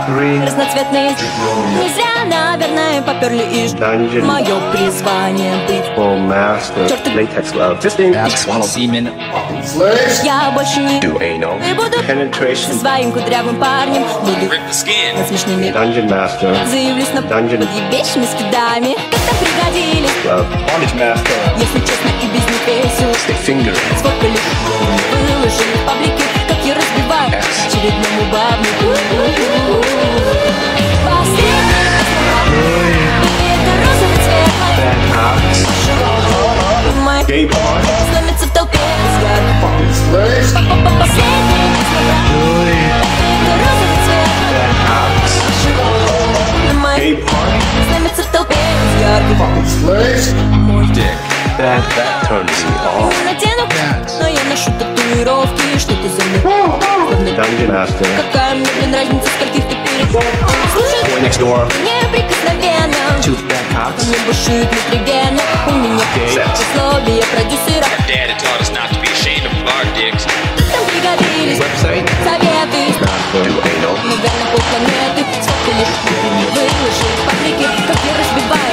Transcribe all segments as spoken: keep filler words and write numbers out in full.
разноцветный. Не зря, наверное, поперли из Dungeon. Мое призвание быть Full master. Чёртов- Latex love. Fisting. Swallow semen. Я больше не Do anal. И буду со Penetration. своим кудрявым парнем. Буду Rip the skin. над смешными. Dungeon master. Заявлюсь на Dungeon. подъебещими скидами. Как-то пригодились, Love. Bondage master. если честно, и без них весел. Stick finger. Сколько лет выложили в паблике, как я разбиваю очередному бабнику. Последний это розовый цвет Bad habits. моих Gay porn. сломится в толпе взгляд. Последний это розовый цвет Bad habits. моих Gay porn. сломится в толпе взгляд. Мой Dick. That that turns me on. надену, но я ношу татуировки. Что ты за мной? Dungeon master. Какая мне, блин, разница, скольких ты перед... Слушай, Boy next door. неприкосновенно Two bad habits. не бушует внутригенно. У меня условия продюсера. Daddy taught us not to be ashamed of our dicks. Там пригодились Website. советы. Master. Do anal. Мы на полпланеты. Сколько лишь выложил в паблике, как я разбиваю.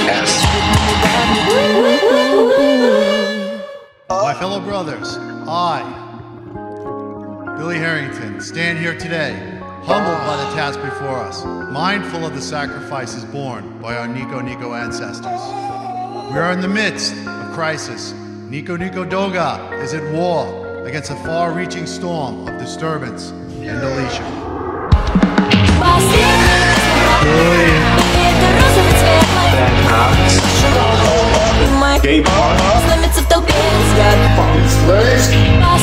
My fellow brothers, I, Billy Harrington, stand here today, humbled by the task before us, mindful of the sacrifices borne by our Nico Nico ancestors. We are in the midst of crisis. Nico Nico Doga is at war against a far-reaching storm of disturbance and deletion. Это розовый цвет Bad habits. моих Gay porn. сломится в толпе взгляд.